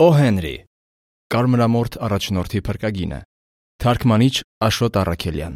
Օ Հենրի, Կարմրամորթ առաջնորդի փրկագինը, թարգմանիչ Աշոտ Առաքելյան։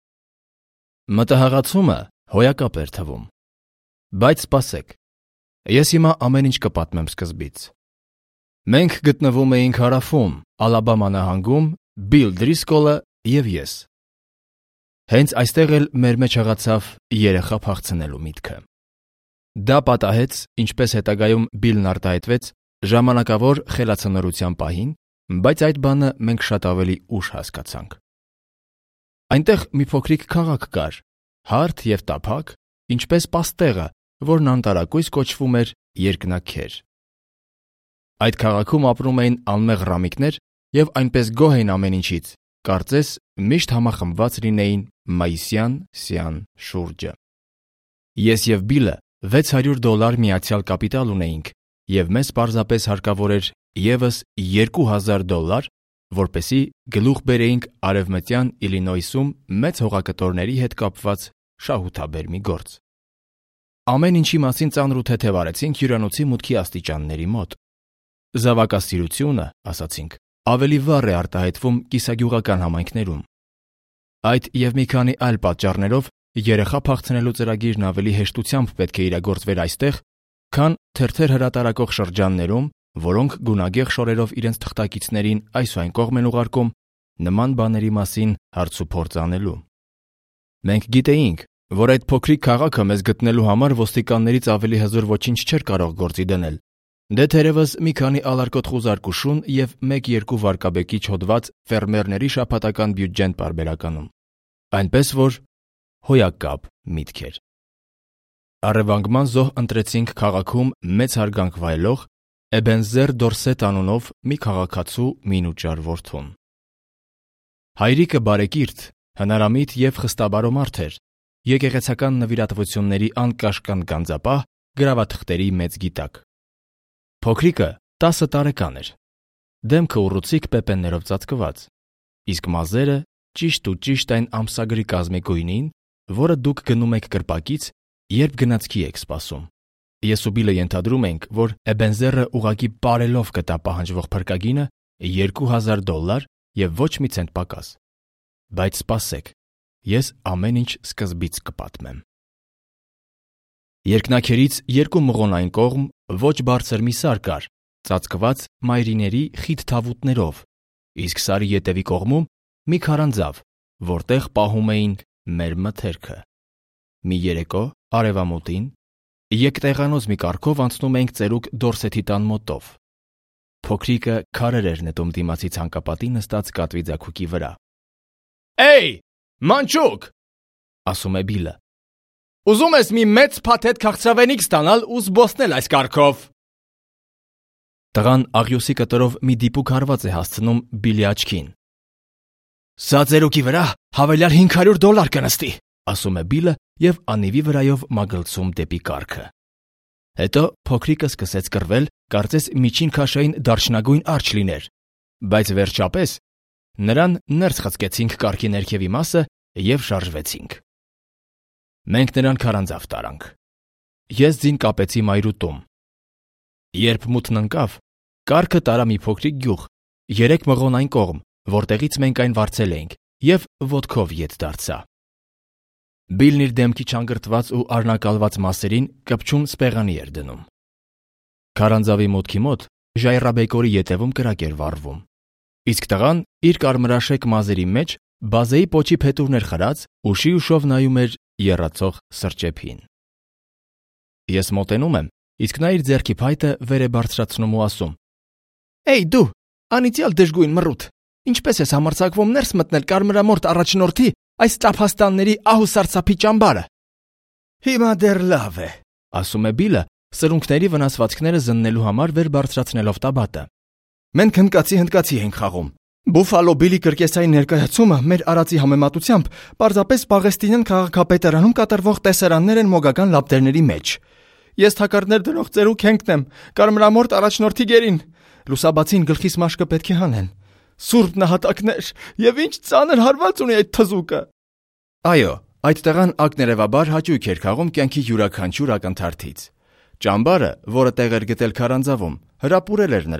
Մտահղացումը հոյակապ էր թվում, բայց սպասեք, ես հիմա ամեն ինչ կպատմեմ սկզբից։ Մենք գտնվում էինք հարավում, Ալաբամա նահանգում, Բիլ Դրիսկոլը և ես։ Հենց այստեղ էլ մեր մեջ հղացավ երեխա փախցնելու միտքը։ Դա պատահեց, ինչպես հետագայում Բիլն արտահայտվեց, ժամանակավոր խելացնորության պահին, բայց այդ բանը մենք շատ ավելի ուշ հասկացանք։ Այնտեղ մի փոքրիկ քաղաք կար, հարթ և տափակ, ինչպես պաստեղը, որն անտարակույս կոչվում էր Երկնաքեր։ Այդ քաղաքում ապրում էին անմեղ ռամիկներ և այնպես գոհ էին ամեն ինչից, կարծես միշտ համախմբված լինեին մայիսյան սյան շուրջը։ Ես և Բիլը $600 միացյալ կապիտալ ունեինք և մեզ պարզապես հարկավոր էր ևս $2000, որպեսզի գլուխ բերեինք արևմտյան Իլինոյսում մեծ հողակտորների հետ կապված շահութաբեր մի գործ։ Ամեն ինչի մասին ծանր ու թեթև արեցինք հյուրանոցի մուտքի աստիճանների մոտ։ Զավակասիրությունը, ասացինք, ավելի վառ է արտահայտվում կիսագյուղական համայնքներում։ Այդ և մի քանի այլ պատճառներով երեխա փախցնելու ծրագիրն ավելի հեշտությամբ պետք է իրագործվեր այստեղ, քան թերթեր հրատարակող շրջաններում, որոնք գունագեղ շորերով իրենց թղթակիցներին այս ու այն կողմ են ուղարկում նման բաների մասին հարցուփորձ անելու։ Մենք գիտեինք, որ այդ փոքրիկ քաղաքը մեզ գտնելու համար ոստիկաններից ավելի հզոր ոչինչ չէր կարող գործի դնել, դե թերևս մի քանի ալարկոտ խուզարկուշուն և 1-2 վարկաբեկիչ հոդված ֆերմերների շաբաթական բյուջեն պարբերականում։ Այնպես որ հոյակապ միտք էր։ Առևանգման զոհ ընտրեցինք քաղաքում մեծ հարգանք վայելող Էբենզեր Դորսետ անունով մի քաղաքացու մինուճար որդուն։ Հայրիկը բարեկիրթ, հնարամիտ և խստաբարո մարդ էր, եկեղեցական նվիրատվությունների անկաշկանդ գանձապահ, գրավաթղթերի մեծ գիտակ։ Փոքրիկը 10 տարեկան էր, դեմքը ուռուցիկ պեպեններով ծածկված, իսկ մազերը ճիշտ այն ամսագրի կազմի գույնին, որը դուք գնում եք կրպակից, երբ գնացքի եք սպասում։ Ես ու Բիլը ենթադրում էինք, որ Էբենզերը ուղղակի պարելով կտա պահանջվող փրկագինը $2000 և ոչ մի ցենտ պակաս։ Բայց սպասեք, ես ամեն ինչ սկզբից կպատմեմ։ Երկնաքերից 2 մղոնային կողմ ոչ բարձր մի սար կար, ծածկված մայրիների խիտ թավուտներով, իսկ սարի ետևի կողմում մի քարանձավ, որտեղ պահում էին մեր մթերքը։ Մի երեկո արևամուտին եկտեղանոց մի կարգով անցնում էինք ծերուկ Դորսեթի տան մոտով։ Փոքրիկը քարեր էր նետում դիմացի ցանկապատի նստած կատվի ձագուկի վրա։ «Էյ, մանչուկ», ասում է Բիլը, «ուզում ես մի մեծ փաթեթ քաղցրավենիք ստանալ ու զբոսնել այս կարգով»։ Տղան աղյուսի կտորով մի դիպուկ հարված է հասցնում Բիլի աչքին։ «Սա ծերուկի վրա հավելյալ $500 կնստի», ասում է Բիլը և անիվի վրայով մագլցում դեպի կառքը։ Հետո փոքրիկը սկսեց կռվել, կարծես միջին քաշային դարչնագույն արջ լիներ, բայց վերջապես նրան ներս խցկեցինք կառքի ներքևի մասը և շարժվեցինք։ Մենք նրան քարանձավ տարանք։ Ես ձին կապեցի մայրուտում։ Երբ մութն ընկավ, կառքը տարա մի փոքրիկ գյուղ, 3 մղոնային կողմ, որտեղից մենք այն վարձել էինք, և ոտքով ետ դարձա։ Բիլն իր դեմքի չանգրտված ու արնակալված մասերին կպչուն սպեղանի էր դնում։ Քարանձավի մուտքի մոտ ժայռաբեկորի ետևում կրակ էր վառվում, իսկ տղան իր կարմրաշեկ մազերի մեջ բազեի պոչի փետուրներ խրած ուշի ուշով նայում էր եռացող սրճեփին։ Ես մոտենում եմ, իսկ նա իր ձեռքի փայտը վեր է բարձրացնում ու ասում. «Էյ դու, անիծյալ դժգույն մռութ, ինչպես ես համարձակվում ներս մտնել Կարմրամորթ առաջնորդի այս տափաստանների ահ ու սարսափի ճամբարը»։ «Հիմա դեռ լավ է», ասում է Բիլը, սրունքների վնասվածքները զննելու համար վեր բարձրացնելով տաբատը։ «Մենք հնդկացի ենք խաղում։ Բուֆալո Բիլի կրկեսային ներկայացումը մեր արածի համեմատությամբ պարզապես Պաղեստինյան քաղաքապետարանում կատարվող տեսարաններ են մոգական լապտերների մեջ։ Ես թակարդներ դնող ծերուկ Հենքն եմ, Կարմրամորթ առաջնորդի գերին։ Լուսաբացին գլխիս մաշկը պետք է հանեն։ Սուրբ նահատակներ, և ինչ ծանր հարված ունի այդ թզուկը»։ Այո, այդ տղան ակներևաբար հաճույք էր քաղում կյանքի յուրաքանչյուր ակնթարթից։ Ճամբարը, որը տեղ էր գտել քարանձավում, հրապուրել էր նրան,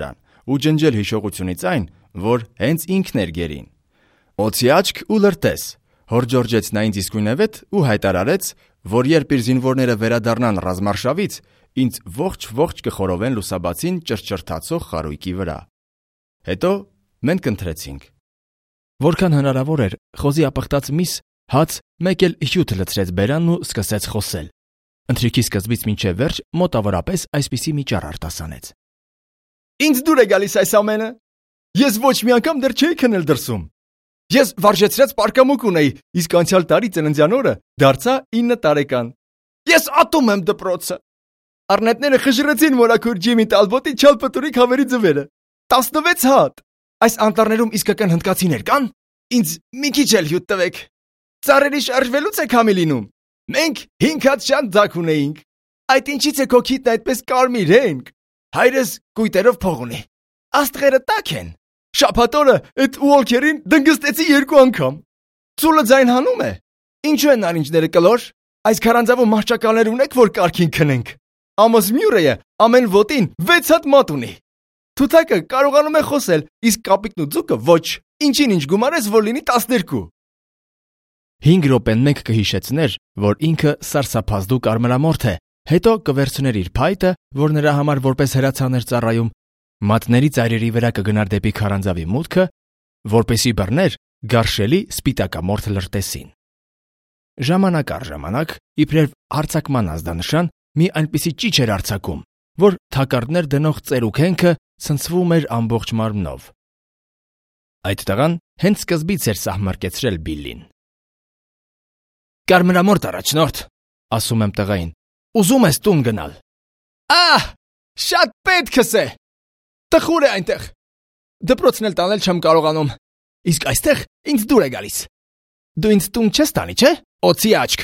ու ջնջել հիշողությունից այն, որ հենց ինքն էր գերին։ «Օձի աչք ու լրտես», հորջորջեց նա ինձ իսկույնևեթ ու հայտարարեց, որ երբ իր զինվորները վերադառնան ռազմարշավից, ինձ ողջ կխորովեն լուսաբացին ճռճռթացող խարույկի վրա։ Հետո մենք ընթրեցինք։ Որքան հնարավոր էր, խոզի ապխտած միս հաց մեկ էլ հյութ լցրեց բերանն ու սկսեց խոսել։ Ընթրիքի սկզբից մինչև վերջ մոտավորապես այսպիսի մի ճառ արտասանեց. «Ինձ դուր է գալիս այս ամենը։ Ես ոչ մի անգամ դեռ չէի քնել դրսում։ Ես վարժեցրած պարկամուկ ունեի, իսկ անցյալ տարի ծննդյան օրը դարձա 9 տարեկան։ Ես ատում եմ դպրոցը։ Առնետները խժռեցին մորաքույր Ջիմի Տալբոտի չալպտուրիկ հավերի ձվերը։ 16 հատ։ Այս անտառներում իսկական հնդկացիներ կան։ Ինձ մի քիչ էլ հյութ տվեք։ Ծառերի շարժվելուց եք համի լինում։ Մենք 5 հատ շան ձակ ունեինք։ Այդ ինչից է քո քիթն այդպես կարմիր, Հենք։ Հայրս կույտերով փող ունի։ Աստղերը տաք են։ Շաբաթ օրը այդ Ուոլքերին դնգստեցի 2 անգամ։ Ծուլը ձայն հանում է։ Ինչու են նարինջները կլոր։ Այս քարանձավում մահճակալներ ունեք, որ կարքին քնենք։ Ամոս Մյուրեյը ամեն ոտին 6 հատ մատ ունի։ Թութակը կարողանում է խոսել, իսկ կապիկն ու ձուկը ոչ։ Ինչին ինչ գումարես, որ լինի 12։ 5 րոպեն մեկ կհիշեցներ, որ ինքը սարսափազդու կարմրամորթ է, հետո կվերցներ իր փայտը, որ նրա համար որպես հրացան էր ծառայում, մատների ծայրերի վրա կգնար դեպի քարանձավի մուտքը, որպեսի բռներ գարշելի սպիտակամորթ լրտեսին։ Ժամանակ առ ժամանակ, իբրև արձակման ազդանշան, մի այնպիսի ճիչ էր արձակում, որ թակարդներ դնող ծերուկ Հենքը ցնցվում էր ամբողջ մարմնով։ Այդ տղան հենց սկզբից էր սահմռկեցրել Բիլլին։ «Կարմրամորթ առաջնորդ», ասում եմ տղային, ուզում ես տուն գնալ։ Ահ, շատ պետքս է։ Տխուր է այնտեղ։ Դպրոցն էլ տանել չեմ կարողանում։ Իսկ այստեղ ինձ դուր է գալիս։ Դու ինձ տուն չես տանի, չէ՞, օձի աչք։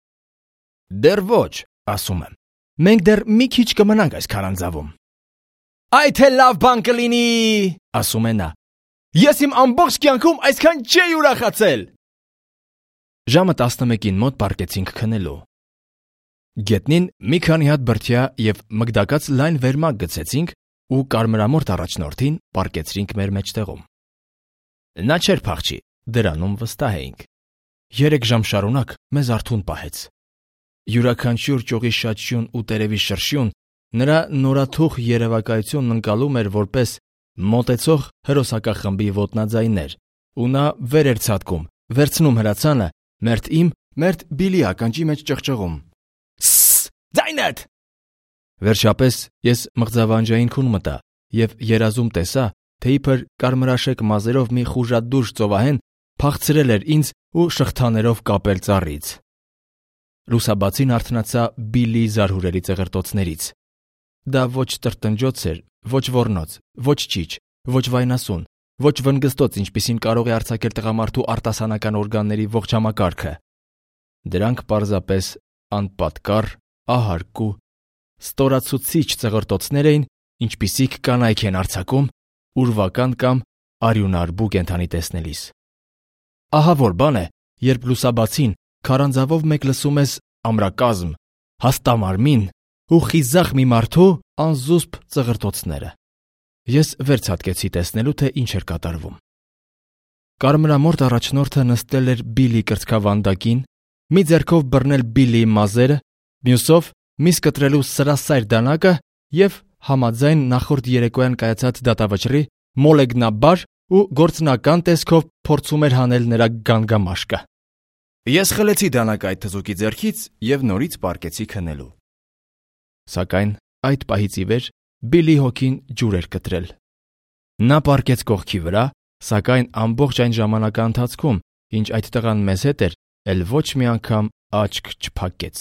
Դեռ ոչ, ասում եմ։ Մենք դեռ մի քիչ կմնանք այս քարանձավում։ Այ թե լավ բան կլինի, ասում է նա։ Ես իմ ամբողջ կյանքում այսքան չէի ուրախացել։ Ժամը 11-ին մոտ պառկեցինք քնելու։ Գետնին մի քանի հատ բրդյա եւ մգդակած լայն վերմակ գցեցինք ու կարմրամորթ առաջնորդին պառկեցրինք մեր մեջտեղում։ Նա չէր փախչի, դրանում վստահ էինք։ 3 ժամ շարունակ մեզ արթուն պահեց։ Յուրաքանչյուր ճյուղի շաչյուն ու տերևի շրշյուն նրա նորաթուխ երևակայությունն ընկալում էր որպես մոտեցող հրոսակախմբի ոտնաձայներ, ու նա վեր էր ցատկում, վերցնում հրացանը, մերթ իմ, մերթ Բիլի ականջի մեջ ճղճղում։ Սս, ձայնդ։ Վերջապես ես մղձավանջային քուն մտա եւ երազում տեսա, թե իբր կարմրաշեկ մազերով մի խուժադուժ ծովահեն փախցրել էր ինձ ու շղթաներով կապել ծառից։ Լուսաբացին արթնացա Բիլի զարհուրելի ծղրտոցներից։ Դա ոչ տրտնջոց էր, ոչ ոռնոց, ոչ ճիչ, ոչ վայնասուն, ոչ վնգստոց, ինչպիսին կարող է արձակել տղամարդու արտասանական օրգանների ողջ համակարգը։ Դրանք պարզապես անպատկառ, ահարկու, ստորացուցիչ ծղրտոցներ էին, ինչպիսիք կանայք են արձակում ուրվական կամ արյունարբու կենդանի տեսնելիս։ Ահա որ բան է, երբ լուսաբացին քարանձավով մեկ լսում ես ամրակազմ, հաստամարմին ու խիզախ մի մարդու անզուսպ ծղրտոցները։ Ես վերցատկեցի տեսնելու, թե ինչ էր կատարվում։ Կարմրամորթ առաջնորդը նստել էր Բիլի կրծքավանդակին, մի ձեռքով բռնել Բիլիի մազերը, մյուսով միս կտրելու սրասայր դանակը եւ համաձայն նախորդ երեկոյան կայացած դատավճռի մոլեգնաբար ու գործնական տեսքով փորձում էր հանել նրա գանգամաշկը։ Ես խլեցի դանակը այդ թզուկի ձեռքից եւ նորից պառկեցի քնելու։ Սակայն այդ պահից ի վեր Բիլի հոգին ջուր էր կտրել։ Նա պառկեց կողքի վրա, սակայն ամբողջ այն ժամանակա ընթացքում, ինչ այդ տղան մեզ հետ էր, էլ ոչ մի անգամ աչք չփակեց։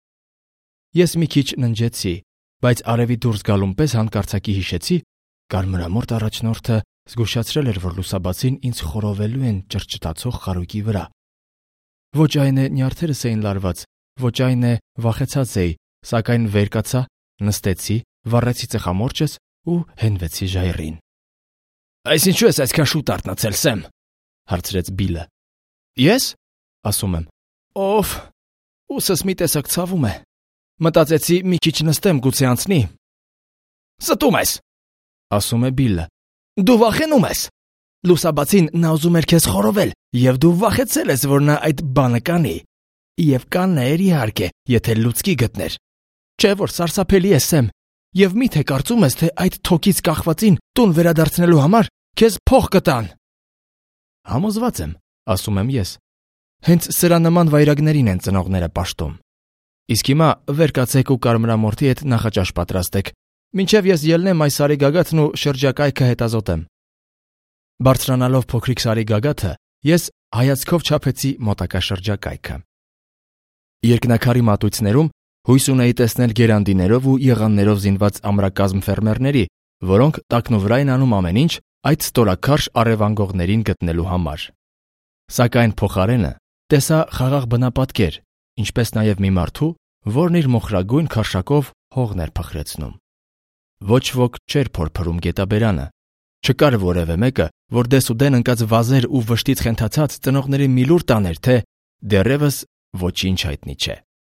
Ես մի քիչ ննջեցի, բայց արևի դուրս գալուն պես հանկարծակի հիշեցի, կարմրամորթ առաջնորդը զգուշացրել էր, որ լուսաբացին ինձ խորովելու են ճռճտացող խարույկի վրա։ Ոչ այն է նյարդերս էին լարված, ոչ այն է վախեցած էի, սակայն վեր կացա, նստեցի, վառեցի ծխամորճս ու հենվեցի ժայռին։ Այս ինչու ես այսքան շուտ արթնացել, Սեմ, հարցրեց Բիլը։ Ես, ասում եմ, ով, ուսս մի տեսակ ցավում է։ Մտածեցի մի քիչ նստեմ, գուցե անցնի։ Ստում ես։ ասում է Բիլլը։ Դու վախենում ես։ Լուսաբացին նա ուզում էր քեզ խորովել, եւ դու վախեցել ես, որ նա այդ բանը կանի։ Եվ կաններ իհարկե, եթե լուցկի գտներ։ Չէ՞ որ սարսափելի է, Սեմ, եւ միթե կարծում ես, թե այդ թոքից կախվածին տուն վերադարձնելու համար քեզ փող կտան։ Համոզված եմ, ասում եմ ես։ Հենց սրա նման վայրագներին են ծնողները պաշտում։ Իսկ հիմա վեր կացեք ու կարմրամորթի հետ նախաճաշ պատրաստեք, մինչև ես ելնեմ այս սարի գագաթն ու շրջակայքը հետազոտեմ։ Բարձրանալով փոքրիկ սարի գագաթը, ես հայացքով չափեցի մոտակա շրջակայքը։ Երկնաքարի մատույցներում հույս ունեի տեսնել գերանդիներով ու եղաններով զինված ամրակազմ ֆերմերների, որոնք տակնու վրա են անում ամեն ինչ այդ ստորաքարշ առևանգողներին գտնելու համար։ Սակայն փոխարենը տեսա խաղաղ բնապատկեր, ինչպես նաև մի մարդու, որն իր մոխրագույն քարշակով հողն էր փխրեցնում։ Ոչ ոք չէր փորփրում գետաբերանը։ Չկար որևէ մեկը, որ դեսուդեն ընկած վազեր ու վշտից խենթացած ծնողների մի լուր տաներ, թե դեռևս ոչինչ հայտնի չէ։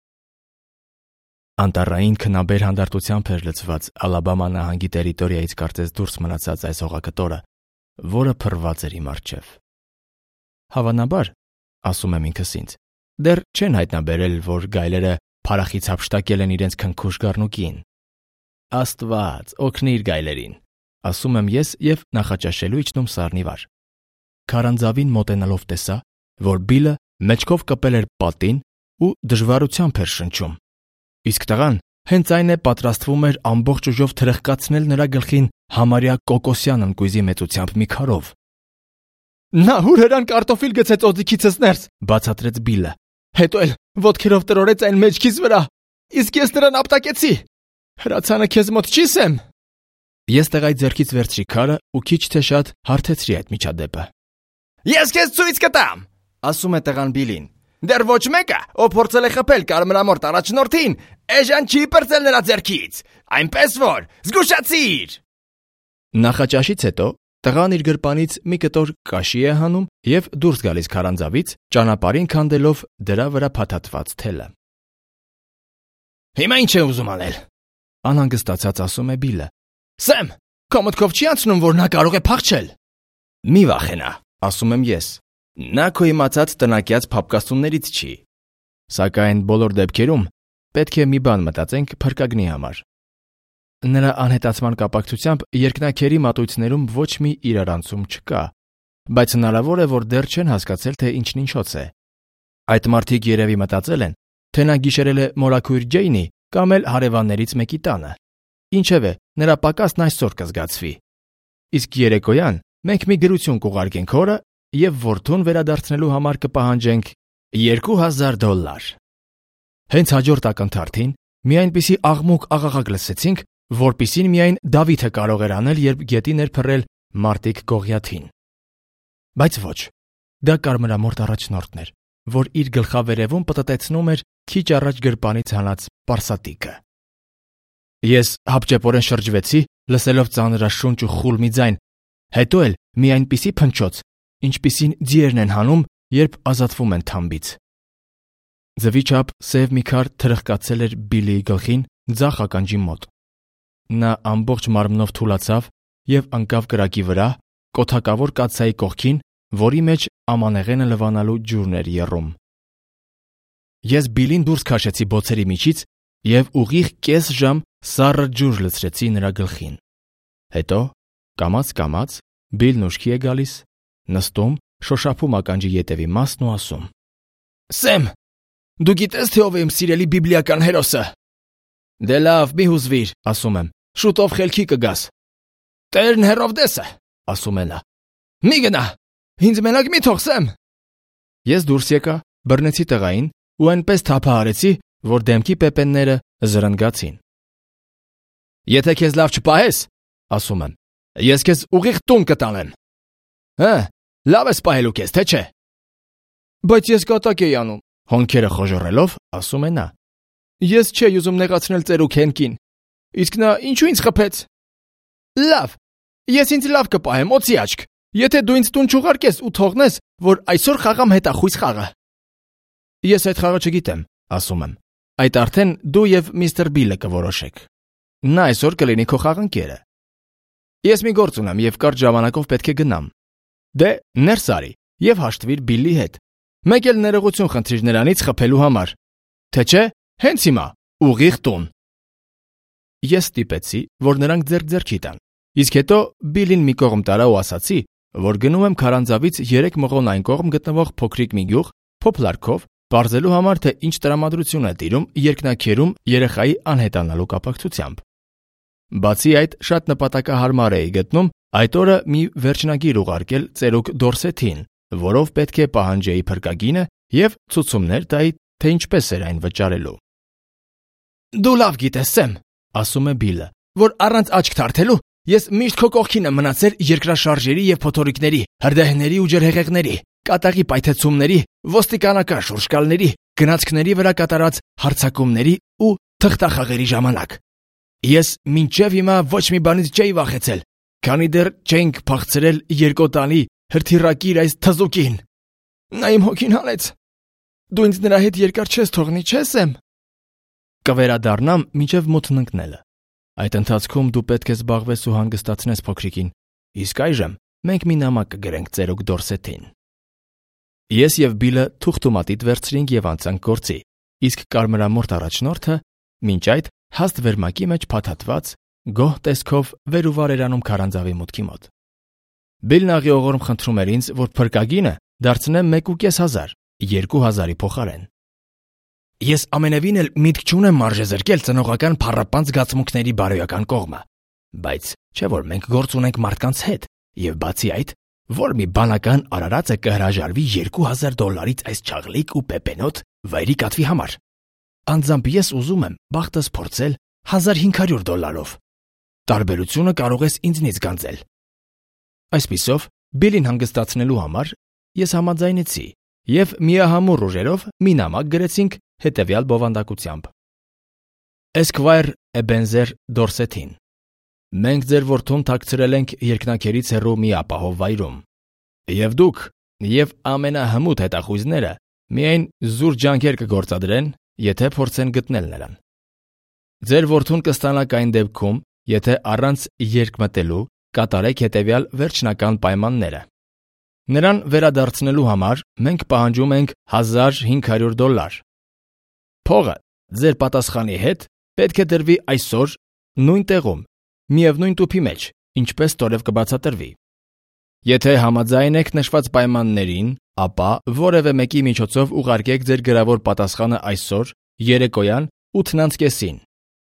Անտառային քնաբեր հանդարտությամբ էր լցված Ալաբամա նահանգի տերիտորիայից կարծես դուրս մնացած այս հողակտորը, որը փռված էր իմ առջև։ Հավանաբար, ասում եմ ինքս ինձ, դեռ չեն հայտնաբերել, որ գայլերը փարախից հափշտակել են իրենց քնքուշ գառնուկին։ Աստված, օգնիր գայլերին, ասում եմ ես եւ նախաճաշելու իջնում սառնի վար։ Քարանձավին մոտենալով տեսա, որ Բիլը մեջքով կպել էր պատին ու դժվարությամբ էր շնչում։ Իսկ տղան հենց այն է պատրաստվում էր ամբողջ ուժով թրխկացնել նրա գլխին համարյա կոկոսյան ընկույզի մեծությամբ մի քարով։ Նա հուրերան կարտոֆիլ գցեց օձիքիցս ներս, բացատրեց Բիլը։ Հետո էլ ոտքերով տրորեց այն մեջքիս վրա, իսկ ես նրան ապտակեցի։ Հրացանը քեզ մոտ չի, Սեմ։ Ես տղայի ձեռքից վերցրի քարը ու քիչ թե շատ հարթեցրի այդ միջադեպը։ Ես քեզ ցույց կտամ, ասում է տղան Բիլին։ Դեռ ոչ մեկը, ով փորձել է խփել կարմրամորթ առաջնորդին, էժան չի պրծել նրա ձեռքից, այնպես որ զգուշացիր։ Նախաճաշից հետո տղան իր գրպանից մի կտոր կաշի է հանում եւ դուրս գալիս քարանձավից, ճանապարհին քանդելով դրա վրա փաթաթված թելը։ Հիմա ինչ է ուզում անել, անհանգստացած ասում է Բիլը։ Սեմ, քո մտքով չի անցնում, որ նա կարող է փախչել։ Մի վախենա, ասում եմ ես։ Նա քո իմացած տնակյաց փապկաստուններից չի։ Սակայն բոլոր դեպքերում պետք է մի բան մտածենք փրկագնի համար։ Նրա անհետացման կապակցությամբ երկնաքերի մատույցներում ոչ մի իրարանցում չկա, բայց հնարավոր է, որ դեռ չեն հասկացել, թե ինչն ինչոց է։ Այդ մարդիկ երևի մտածել են, թե նա գիշերել է մորաքույր Ջեյնի կամ էլ հարևաններից մեկի տանը։ Ինչևէ, նրա պակասն այսօր կզգացվի։ Իսկ երեկոյան մենք մի գրություն կուղարկենք հորը եւ որդուն վերադարձնելու համար կպահանջենք $2000։ Հենց հաջորդ ակնթարթին մի այնպիսի աղմուկ աղաղակ լսեցինք, որպիսին միայն Դավիթը կարող էր անել, երբ գետին էր փռել մարտիկ Գողիաթին։ Բայց ոչ, դա կարմրամորթ առաջնորդն էր, որ իր գլխավերևում պտտեցնում էր քիչ առաջ գրպանից հանած պարսատիկը։ Ես հապճեպորեն շրջվեցի, լսելով ծանրաշունչ ու խուլ մի ձայն, հետո էլ մի այնպիսի փնչոց, ինչպիսին ձիերն են հանում, երբ ազատվում են թամբից։ Ձվի չափ սև մի քար թրխկացել էր Բիլիի գլխին ձախ ականջի մոտ։ Նա ամբողջ մարմնով թուլացավ եւ ընկավ կրակի վրա, կոթակավոր կաթսայի կողքին, որի մեջ ամանեղենը լվանալու ջուրն էր եռում։ Ես Բիլին դուրս քաշեցի բոցերի միջից եւ ուղիղ կես ժամ սառը ջուր լցրեցի նրա գլխին։ Հետո, կամաց-կամաց, Բիլն ուշքի է գալիս, նստում, շոշափում ականջի ետևի մասն ու ասում. Սեմ, դու գիտես, թե ով է իմ սիրելի բիբլիական հերոսը։ Դե լավ, մի հուզվիր, ասում եմ, շուտով խելքի կգաս։ Տերն Հերովդեսը, ասում է նա։ Մի գնա, ինձ մենակ մի թող, Սեմ։ Ես դուրս եկա, բռնեցի տղային ու այնպես թափահարեցի, որ դեմքի պեպենները զրնգացին։ Եթե քեզ լավ չպահես, ասում եմ, ես քեզ ուղիղ տուն կտանեմ։ Հա, լավ ես պահելու քեզ, թե չէ։ Բայց ես կատակ էի անում, հոնքերը խոժռելով, ասում է նա։ Ես չէի ուզում նեղացնել ծերուկ Հենկին, իսկ նա ինչու ինձ խփեց։ Լավ, ես ինձ լավ կպահեմ, օծի աչք, եթե դու ինձ տուն չուղարկես ու թողնես, որ այսօր խաղամ հետախույզ խաղը։ Ես այդ խաղը չգիտեմ, ասում եմ։ Այդ արդեն դու եւ միստր Բիլը կորոշեք։ Նա այսօր կլինի քո խաղընկերը։ Ես մի գործ ունեմ եւ կարճ ժամանակով պետք է գնամ։ Դե, ներս արի եւ հաշտվիր Բիլլի հետ։ Մեկ էլ ներողություն խնդրիր նրանից խփելու համար։ Թե չէ, հենց հիմա, ուղիղ տուն։ Ես ստիպեցի, որ նրանք ձեռք-ձեռքի տան։ Իսկ հետո Բիլին մի կողմ տարա ու ասացի, որ գնում եմ Քարանձավից 3 մղոն այն կողմ գտնվող փոքրիկ մի գյուղ, փոփլարքով, բարձելու համար, թե ինչ տրամադրություն է տիրում երկնաքերում երեխայի անհետանալու կապակցությամբ։ Բացի այդ, շատ նպատակահարմար էի գտնում այդ օրը մի վերջնագիր ուղարկել ծերուկ Դորսեթին, որով պետք է պահանջեի փրկագինը եւ ցուցումներ տայի, թե ինչպես էր այն վճարելու։ Դու լավ գիտես, Սեմ, ասում է Բիլը, որ առանց աչք թարթելու ես միշտ քո կողքին եմ մնացել երկրաշարժերի եւ փոթորիկների, հրդեհների ու ջրհեղեղների, կատաղի պայթեցումների, ոստիկանական շուրջկալների, գնացքների վրա կատարած հարձակումների ու թղթախաղերի ժամանակ։ Ես մինչև հիմա ոչ մի բանից չէի վախեցել, քանի դեռ չենք փախցրել երկոտանի հրթիռակիր այս թզուկին։ Նա իմ հոգին հանեց։ Դու ինձ նրա հետ երկար չես թողնի, չես եմ։ Կվերադառնամ մինչև մութն ընկնելը։ Այդ ընթացքում դու պետք է զբաղվես ու հանգստացնես փոքրիկին։ Իսկ այժմ մենք մի նամակ կգրենք ծերուկ Դորսեթին։ Ես եւ Բիլը թուղթումատիտ վերցրինք եւ անցանք գործի, իսկ կարմրամորթ առաջնորդը մինչ այդ հաստ վերմակի մեջ փաթաթված գոհ տեսքով վեր ու վար էր անում Քարանձավի մուտքի մոտ։ Բիլն աղիողորմ խնդրում էր ինձ, որ փրկագինը դարձնեմ 1.500, 2000-ի փոխարեն։ Ես ամենևին էլ միտք չունեմ մարժե զրկել ծնողական փառապան զգացմունքների բարոյական կողմը, բայց չէ որ մենք գործ ունենք մարդկանց հետ, եւ բացի այդ, որ մի բանական արարածը կհրաժարվի $2000 այս չաղլիկ ու պեպենոտ վայրի կատվի համար։ Անձամբ ես ուզում եմ բախտս փորձել $1500։ Տարբերությունը կարող ես ինձնից գանձել։ Այսպիսով, Բիլին հանգստացնելու համար ես համաձայնեցի եւ միահամուռ ուժերով մի նամակ գրեցինք հետեւյալ բովանդակությամբ. Esquire Ebenezer Dorset-ին։ Մենք ձեր որդուն թաքցրել ենք երկնաքերից հեռու մի ապահով վայրում։ Եվ դուք, եւ ամենահմուտ հետախույզները միայն զուր ջանքեր կգործադրեն, եթե փորձեն գտնել նրան։ Ձեր որդուն կստանաք այն դեպքում, եթե առանց երկմտելու կատարեք հետեւյալ վերջնական պայմանները։ Նրան վերադարձնելու համար մենք պահանջում ենք $1500։ Փողը ձեր պատասխանի հետ պետք է դրվի այսօր նույն տեղում, միևնույն տուփի մեջ, ինչպես ստորև կբացատրվի։ Եթե համաձայն եք նշված պայմաններին, ապա որևէ մեկի միջոցով ուղարկեք ձեր գրավոր պատասխանը այսօր երեկոյան 8:30-ին։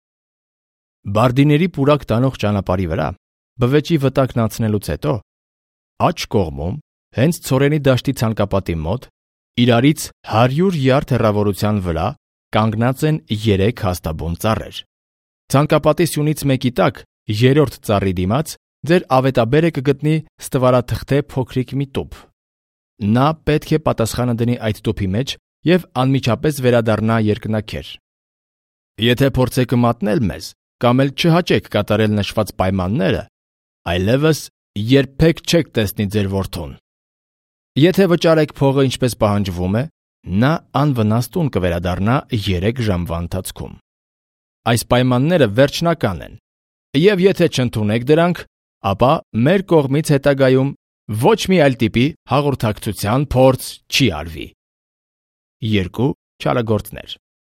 Բարդիների պուրակ տանող ճանապարհի վրա բվեճի վտակն անցնելուց հետո աջ կողմում, հենց Ցորենի դաշտի ցանկապատի մոտ, իրարից 100 յարդ հեռավորության վրա կանգնած են 3 հաստաբուն ծառեր։ Ցանկապատի սյունից մեկի տակ, 3-րդ ծառի դիմաց, ձեր ավետաբերը կգտնի ստվարաթղթե փոքրիկ մի տուփ։ Նա պետք է պատասխանը դնի այդ տուփի մեջ եւ անմիջապես վերադառնա երկնաքեր։ Եթե փորձեք մատնել մեզ, կամ էլ չհաճեք կատարել նշված պայմանները, այլևս երբեք չեք տեսնի ձեր որդուն։ Եթե վճարեք փողը ինչպես պահանջվում է, նա անվնաս տուն կվերադառնա 3 ժամվա ընթացքում։ Այս պայմանները վերջնական են, եւ եթե չընդունեք դրանք, ապա մեր կողմից հետագայում ոչ մի այլ տիպի հաղորդակցության փորձ չի արվի։ 2 չարագործներ։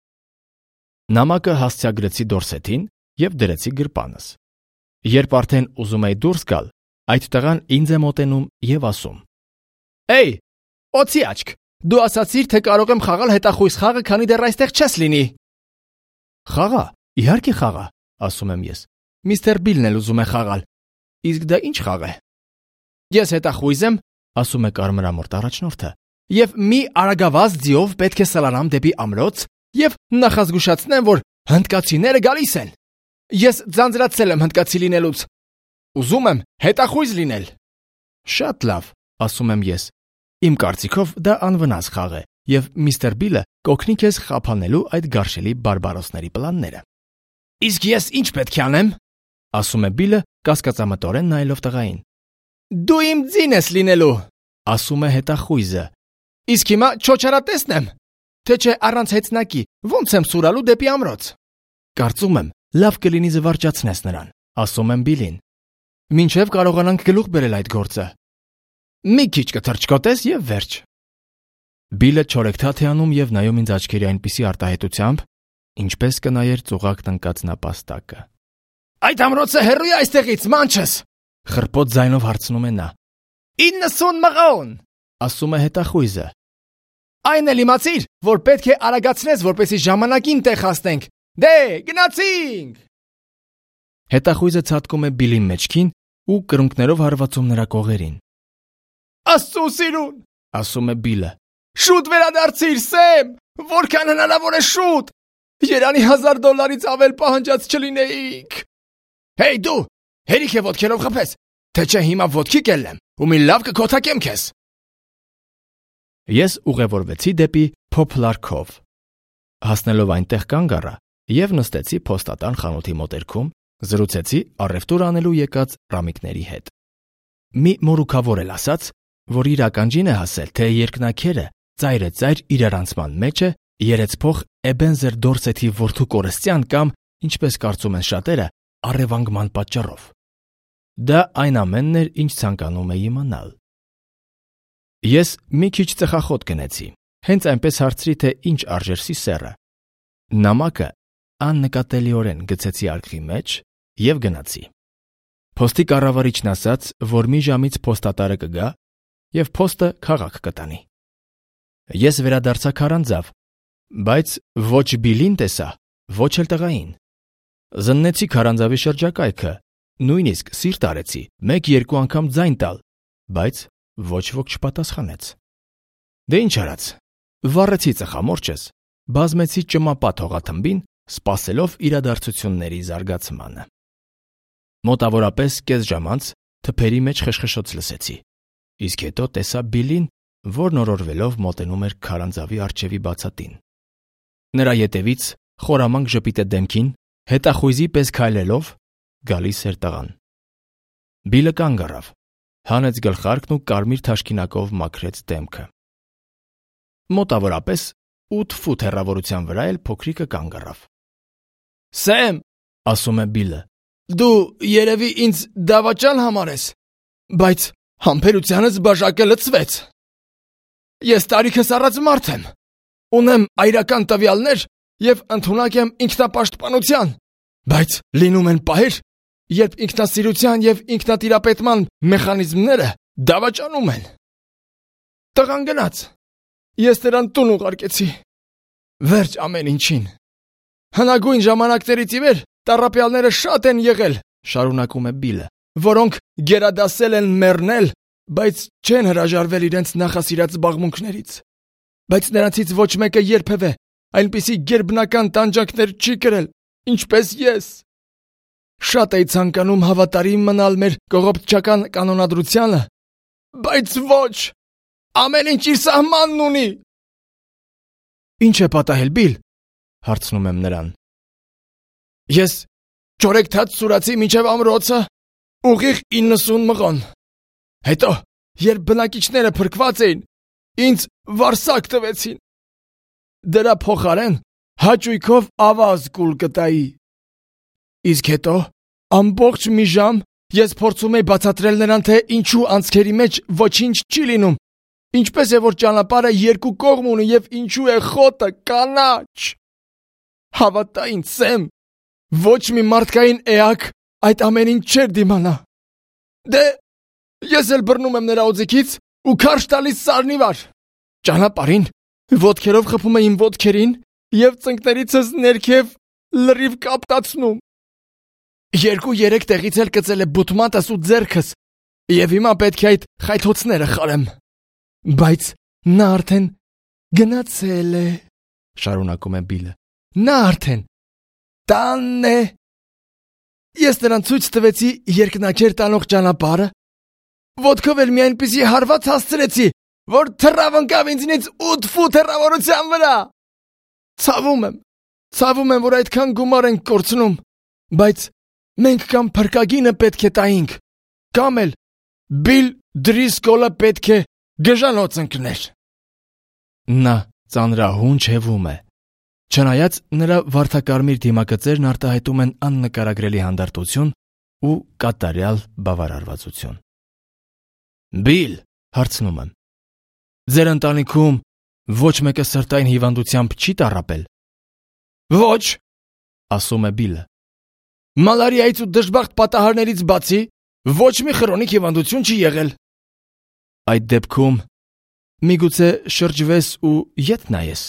Նամակը հասցեագրեցի Դորսեթին եւ դրեցի գրպանս։ Երբ արդեն ուզում էի դուրս գալ, այդ տղան ինձ է մոտենում եւ ասում. «Էй, օծի աչք, դու ասացիր, թե կարող եմ խաղալ հետախույզ խաղը, քանի դեռ այստեղ չես լինի»։ Խաղա, իհարկե խաղա, ասում եմ ես։ Միստր Բիլն էլ ուզում է խաղալ։ Իսկ դա ինչ խաղ է։ Ես հետախույզ եմ, ասում է կարմրամորթ առաջնորդը, եւ մի արագավազ ձիով պետք է սլանամ դեպի ամրոց եւ նախազգուշացնեմ, որ հնդկացիները գալիս են։ Ես ձանձրացել եմ հնդկացի լինելուց։ Ուզում եմ հետախույզ լինել։ Շատ լավ, ասում եմ ես։ Իմ կարծիքով դա անվնաս խաղ է, եւ միստր Բիլը կօգնի քեզ խափանելու այդ գարշելի բարբարոսների պլանները։ Իսկ ես ինչ պետք է անեմ, ասում է Բիլը կասկածամտորեն նայելով տղային։ Դու իմ ձին ես լինելու, ասում է հետախույզը։ Իսկ հիմա չոչարատեսն եմ, թե չէ առանց հեծնակի ո՞նց եմ սուրալու դեպի ամրոց։ Կարծում եմ լավ կլինի զվարճացնես նրան, ասում եմ Բիլին։ մինչև կարողանանք գլուխ բերել այդ գործը։ Մի քիչ կթրջկոտես եւ վերջ։ Բիլը չորեքթաթ է անում եւ նայում ինձ աչքերի այնպիսի արտահայտությամբ, ինչպես կնայեր ծուղակ տնկած նապաստակը։ Այդ ամրոցը հեռու է այստեղից, մանչես, խռպոտ ձայնով հարցնում է նա։ 90 մղոն, ասում է հետախույզը։ Այն էլ իմացիր, որ պետք է արագացնես, որպեսզի ժամանակին տեղ հասնենք։ Դե, գնացինք։ Հետախույզը ցատկում է Բիլի մեջքին ու կրունկներով հարվածում նրա կողերին։ Աստծո սիրուն, ասում է Բիլը։ Շուտ վերադարձիր, Սեմ, որքան հնարավոր է շուտ։ Երանի $1000 ավել պահանջած չլինեիք։ Հեյ դու, հերիք է ոտքերով խփես, թե չէ հիմա ոտքի կելնեմ ու մի լավ կքոթակեմ քեզ։ Ես ուղևորվեցի դեպի Poplar Cove։ Հասնելով այնտեղ կանգ առա եւ նստեցի փոստատան խանութի մոտերքում, զրուցեցի առևտուր անելու եկած ռամիկների հետ։ Մի մորուքավոր էլ ասաց, որ իր ականջին է հասել, թե երկնաքերը ծայրը-ծայր իրարանցման մեջ է երեցփող Էբենզեր Դորսեթի որդու կորստյան կամ, ինչպես կարծում են շատերը, առևանգման պատճառով։ Դա այն ամենն էր, ինչ ցանկանում էի իմանալ։ Ես մի քիչ ծխախոտ գնեցի, հենց այնպես հարցրի, թե ինչ արժերսի սեռը։ Նամակը աննկատելիորեն գցեցի արկղի մեջ եւ գնացի։ Փոստի կառավարիչն ասաց, որ մի ժամից փոստատարը կգա եւ փոստը քաղաք կտանի։ Ես վերադարձա քարանձավ, բայց ոչ Բիլին տեսա, ոչ էլ տղային։ Զննեցի քարանձավի շրջակայքը, նույնիսկ սիրտ արեցի 1-2 անգամ ձայն տալ, բայց ոչ ոք չպատասխանեց։ Դե ինչ արած, վառեցի ծխամորճս, բազմեցի ճմապատ հողաթմբին, սպասելով իրադարձությունների զարգացմանը։ Մոտավորապես կես ժամ անց թփերի մեջ խշխշոց լսեցի, իսկ հետո տեսա Բիլին, որն օրորվելով մոտենում էր քարանձավի առջևի բացատին։ Նրա ետևից խորամանկ ժպիտը դեմքին, հետախույզի պես քայլելով, գալիս էր տղան։ Բիլը կանգ առավ, հանեց գլխարկն ու կարմիր թաշկինակով մաքրեց դեմքը։ Մոտավորապես 8 ֆուտ հեռավորության վրա էլ փոքրիկը կանգ առավ։ Սեմ, ասում է Բիլը, դու երևի ինձ դավաճան համարես, բայց համբերությանս բաժակը լցվեց։ Ես տարիքս առած մարդ եմ, ունեմ այրական տվյալներ եւ ընդունակ եմ ինքնապաշտպանության, բայց լինում են պահեր, երբ ինքնասիրության եւ ինքնատիրապետման մեխանիզմները դավաճանում են։ Տղան գնաց, ես նրան տուն ուղարկեցի։ Վերջ ամեն ինչին։ Հնագույն ժամանակներից ի վեր տառապյալները շատ են եղել, շարունակում է Բիլը, որոնք գերադասել են մեռնել, բայց չեն հրաժարվել իրենց նախասիրած զբաղմունքներից։ Բայց նրանցից ոչ մեկը երբևէ այնպիսի գերբնական տանջանքներ չի կրել, ինչպես ես։ Շատ էի ցանկանում հավատարիմ մնալ մեր կողոպտչական կանոնադրությանը, բայց ոչ, ամեն ինչ իր սահմանն ունի։ Ինչ է պատահել, Բիլ, հարցնում եմ նրան։ Ես չորեքթաթ սուրացի մինչև ամրոցը, ուղիղ 90 մղոն։ Հետո, երբ բնակիչները փրկված էին, ինձ վարսակ տվեցին։ Դրա փոխարեն հաճույքով ավազ կուլ կտայի։ Իսկ հետո, ամբողջ մի ժամ ես փորձում էի բացատրել նրան, թե ինչու անցքերի մեջ ոչինչ չի լինում, ինչպես է որ ճանապարհը երկու կողմ ունի եւ ինչու է խոտը կանաչ։ Հավատա ինձ, Սեմ, ոչ մի մարդկային էակ այդ ամեն ինչ չէր դիմանա։ Դե, ես էլ բռնում եմ նրա օձիքից ու քարշ տալիս սարնիվար։ Ճանապարհին ոտքերով խփում եմ իմ ոտքերին եւ ծնկներիցս ներքև լրիվ կապտացնում։ 2-3 տեղից էլ կծել է բութմատս ու ձեռքս եւ հիմա պետք է այդ խայթոցները խարեմ։ Բայց նա արդեն գնացել է, շարունակում է Բիլը։ Նա արդեն տանն է։ Ես նրան ցույց տվեցի երկնակեր տանող ճանապարհը, ոտքով էլ մի այնպիսի հարված հասցրեցի, որ թռավ ընկավ ինձնից 8 ֆուտ հեռավորության վրա։ Ցավում եմ, որ այդքան գումար ենք կորցնում, բայց մենք կամ փրկագինը պետք է տայինք, կամ էլ Բիլ Դրիսկոլը պետք է գժանոց ընկներ։ Նա ծանրահունչ հևում է։ Չնայած նրա վարդակարմիր դիմագծերն արտահայտում են աննկարագրելի հանդարտություն, ու կատարյալ բավարարվածություն։ Բիլ, հարցնում եմ, ձեր ընտանիքում ոչ մեկը սրտային հիվանդությամբ չի տառապել։ Ոչ, ասում է Բիլը։ Մալարիայից ու դժբախտ պատահարներից բացի ոչ մի քրոնիկ հիվանդություն չի եղել։ Այդ դեպքում միգուցե շրջվես ու ետ նայես։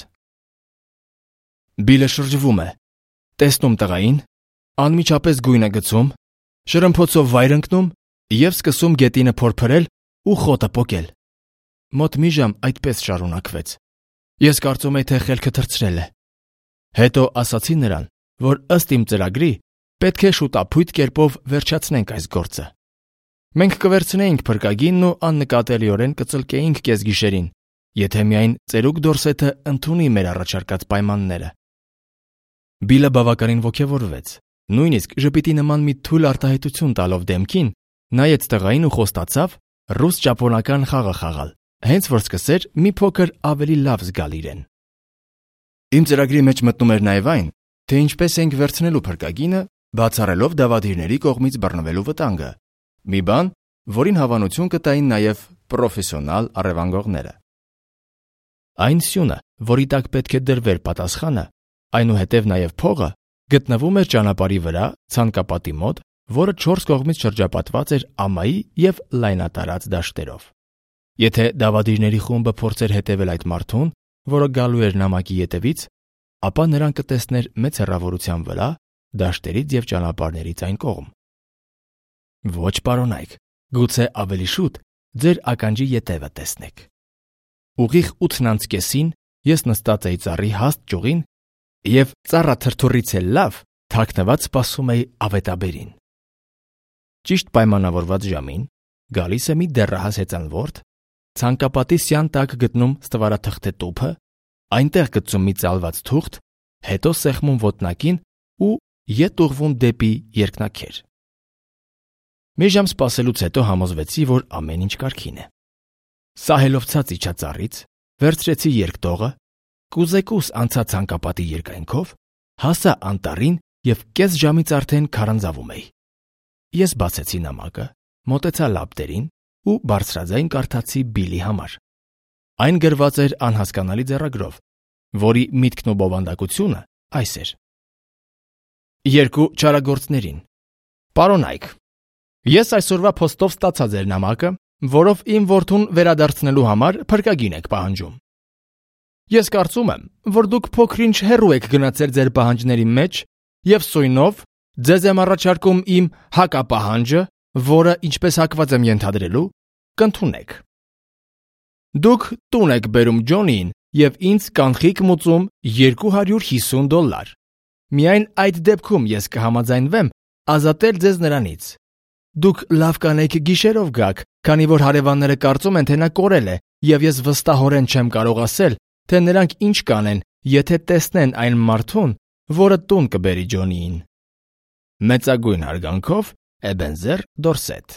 Բիլը շրջվում է, տեսնում տղային, անմիջապես գույն է գցում, շրմփոցով վայր ընկնում և սկսում գետինը փորփրել ու խոտը պոկել։ Մոտ մի ժամ այդպես շարունակվեց։ Ես կարծում էի, թե խելքը թռցրել է։ Հետո ասացի նրան, որ ըստ իմ ծրագրի պետք է շուտափույթ կերպով վերջացնենք այս գործը։ Մենք կվերցնեինք փրկագինն ու աննկատելիորեն կծլկեինք կեսգիշերին, եթե միայն ծերուկ Դորսեթը ընդունի մեր առաջարկած պայմանները։ Բիլը բավականին ոգևորվեց, նույնիսկ ժպիտի նման մի թույլ արտահայտություն տալով դեմքին, նայեց տղային ու խոստացավ ռուս-ճապոնական խաղը խաղալ, հենց որ սկսեր մի փոքր ավելի լավ զգալ իրեն։ Իմ ծրագրի մեջ մտնում էր նաև այն, թե ինչպես ենք վերցնելու փրկագինը, բացառելով դավադիրների կողմից բռնվելու վտանգը, մի բան, որին հավանություն կտային նաև պրոֆեսիոնալ առևանգողները։ Այն սյունը, որի տակ պետք է դրվեր պատասխանը, այնուհետև նաև փողը, գտնվում էր ճանապարհի վրա ցանկապատի մոտ, որը 4 կողմից շրջապատված էր ամայի և լայնատարած դաշտերով։ Եթե դավադիրների խումբը փորձեր հետևել այդ մարդուն, որը գալու էր նամակի ետևից, ապա նրան կտեսներ մեծ հեռավորության վրա դաշտերից և ճանապարհներից այն կողմ։ Ոչ, պարոնայք, գուցե ավելի շուտ ձեր ականջի ետևը տեսնեք։ Ուղիղ 8:30 ես նստած էի ծառի հաստ ճյուղին և ծառը թրթուրից էլ լավ թաքնված սպասում էի ավետաբերին։ Ճիշտ պայմանավորված ժամին գալիս է մի դեռահաս հեծանվորդ, ցանկապատի սյան տակ գտնում ստվարաթղթե տուփը, այնտեղ գցում մի ծալված թուղթ, հետո սեղմում ոտնակին ու ետ ուղղվում դեպի երկնաքեր։ Մի ժամ սպասելուց հետո համոզվեցի, որ ամեն ինչ կարգին է։ Սահելով ցած իջա ծառից, վերցրեցի երկտողը, կուզեկուս անցա ցանկապատի երկայնքով, հասա անտառին և կես ժամից արդեն քարանձավում էի։ Ես բացեցի նամակը, մոտեցա լապտերին ու բարձրաձայն կարդացի Բիլի համար։ Այն գրված էր անհասկանալի ձեռագրով, որի միտքն ու բովանդակությունը այս էր. Երկու չարագործներին։ Պարոնայք, ես այսօրվա փոստով ստացա ձեր նամակը, որով իմ որդուն վերադարձնելու համար փրկագին եք պահանջում։ Ես կարծում եմ, որ դուք փոքր-ինչ հեռու եք գնացել ձեր պահանջների մեջ և սույնով ձեզ եմ առաջարկում իմ հակապահանջը, որը, ինչպես հակված եմ ենթադրելու, կընդունեք։ Դուք տուն եք բերում Ջոնիին և ինձ կանխիկ մուծում $250։ Միայն այդ դեպքում ես կհամաձայնվեմ ազատել ձեզ նրանից։ Դուք լավ կանեք գիշերով գաք, քանի որ հարևանները կարծում են, թե նա կորել է, և ես վստահորեն չեմ կարող ասել, թե նրանք ինչ կանեն, եթե տեսնեն այն մարդուն, որը տուն կբերի Ջոնիին։ Մեծագույն հարգանքով, Էբենզեր Դորսեթ։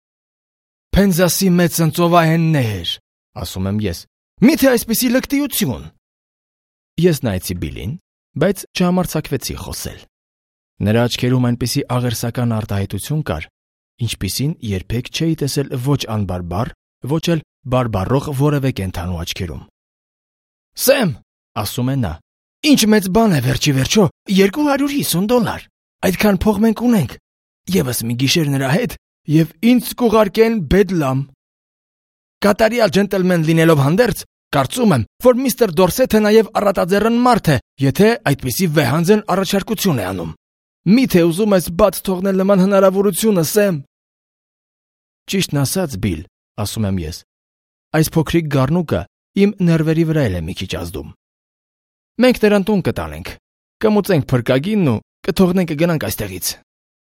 Փենզասի մեծ ծնծովահեններ, ասում եմ ես, միթե այսպիսի լկտիություն։ Ես նայեցի Բիլին, բայց չհամարձակվեցի խոսել։ Նրա աչքերում այնպիսի աղերսական արտահայտություն կար, ինչպիսին երբեք չէի տեսել ոչ անբարբար, ոչ էլ բարբառող որևէ կենդանու աչքերում։ Սեմ, ասում է նա, ինչ մեծ բան է վերջի վերջո $250։ Այդքան փող մենք ունենք, ևս մի գիշեր նրա հետ, և ինձ կուղարկեն Բեդլամ։ Կատարյալ ջենտլմեն լինելով հանդերձ, կարծում եմ, որ միստր Դորսեթը նաև առատաձեռն մարդ է, եթե այդպիսի վեհանձն առաջարկություն է անում։ Միթե ուզում ես բաց թողնել նման հնարավորությունը, Սեմ։ Ճիշտն ասած, Բիլ, ասում եմ ես, այս փոքրիկ գառնուկը իմ ներվերի վրա էլ է մի քիչ ազդում։ Մենք նրան տուն կտանենք, կմուծենք փրկագինն ու կթողնենք գնանք այստեղից։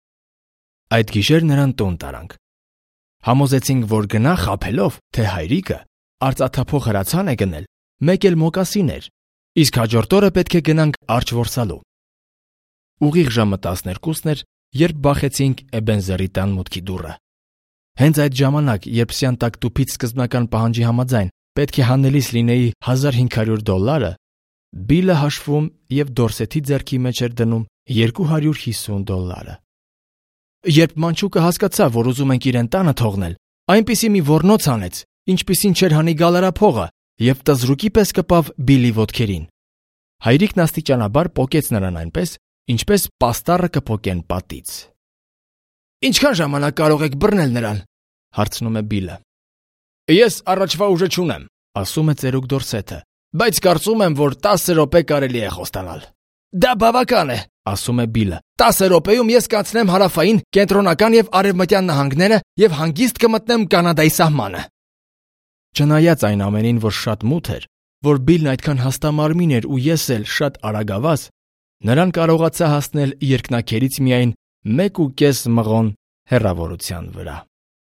Այդ գիշեր նրան տուն տարանք։ Համոզեցինք, որ գնա խաբելով, թե հայրիկը արծաթափող հրացան է գնել, մեկ էլ մոկասին էր, իսկ հաջորդ օրը պետք է գնանք Արջ որսալու։ Ուղիղ ժամը 12-ն էր, երբ բախեցինք Էբենզերի տան մուտքի դուռը։ Հենց այդ ժամանակ, երբ սյան տակ տուփից սկզբնական պահանջի համաձայն պետք է հանելիս լինեի $1500, Բիլը հաշվում և Դորսեթի ձեռքի մեջ էր դնում $250։ Երբ մանչուկը հասկացավ, որ ուզում ենք իրեն տանը թողնել, այնպիսի մի ոռնոց անեց, ինչպիսին չէր հանի գալարափողը, եւ տզրուկի պես կպավ Բիլի ոտքերին։ Հայրիկն աստիճանաբար պոկեց նրան այնպես, ինչպես պաստառը կփոկեն պատից։ «Ինչքան ժամանակ կարող եք բռնել նրան?» հարցնում է Բիլը։ «Ես առաջվա ուժը չունեմ», ասում է ծերուկ Դորսեթը, «բայց կարծում եմ, որ 10 րոպե կարելի է խոստանալ»։ «Դա բավական է», ասում է Բիլը։ 10 րոպեում ես կանցնեմ հարավային, կենտրոնական եւ արևմտյան նահանգները եւ հանգիստ կմտնեմ Կանադայի սահմանը։ Չնայած այն ամենին, որ շատ մութ էր, որ Բիլն այդքան հաստամարմին էր ու ես էլ շատ արագավազ, նրան կարողացա հասնել երկնաքերից միայն 1.5 մղոն հեռավորության վրա։